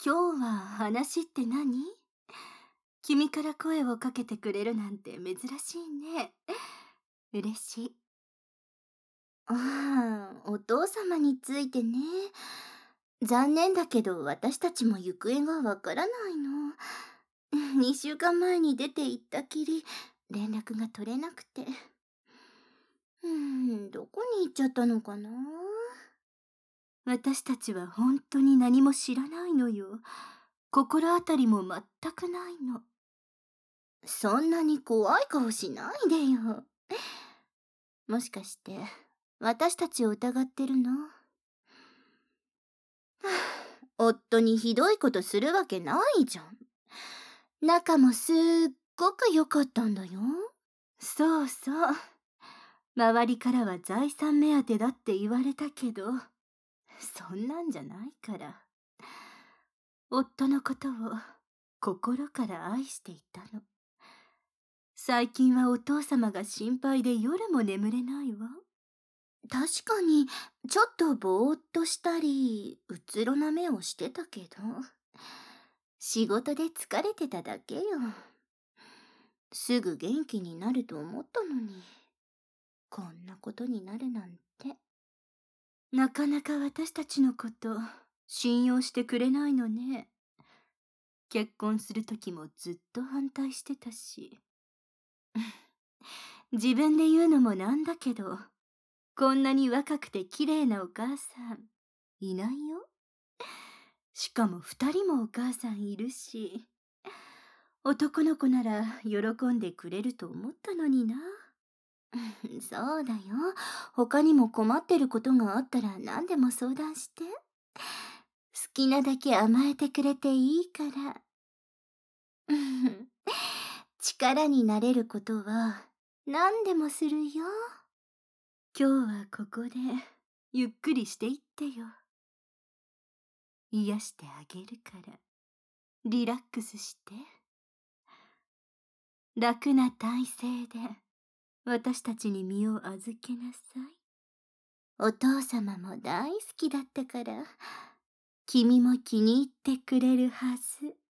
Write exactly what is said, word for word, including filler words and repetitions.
今日は話って何？君から声をかけてくれるなんて珍しいね。嬉しい。ああ、お父様についてね。残念だけど私たちも行方がわからないの。にしゅうかんまえに出て行ったきり、連絡が取れなくて。うーん、どこに行っちゃったのかな。私たちは本当に何も知らないのよ。心当たりも全くないの。そんなに怖い顔しないでよ。もしかして、私たちを疑ってるの？はあ、夫にひどいことするわけないじゃん。仲もすっごく良かったんだよ。そうそう。周りからは財産目当てだって言われたけど、そんなんじゃないから。夫のことを心から愛していたの。最近はお父様が心配で夜も眠れないわ。確かに、ちょっとぼーっとしたり、うつろな目をしてたけど、仕事で疲れてただけよ。すぐ元気になると思ったのに、こんなことになるなんて。なかなか私たちのこと信用してくれないのね。結婚する時もずっと反対してたし。自分で言うのもなんだけど、こんなに若くて綺麗なお母さん、いないよ。しかも二人もお母さんいるし、男の子なら喜んでくれると思ったのにな。そうだよ。他にも困ってることがあったら何でも相談して。好きなだけ甘えてくれていいから。力になれることは何でもするよ。今日はここでゆっくりしていってよ。癒してあげるから。リラックスして。楽な体勢で私たちに身を預けなさい。お父様も大好きだったから、君も気に入ってくれるはず。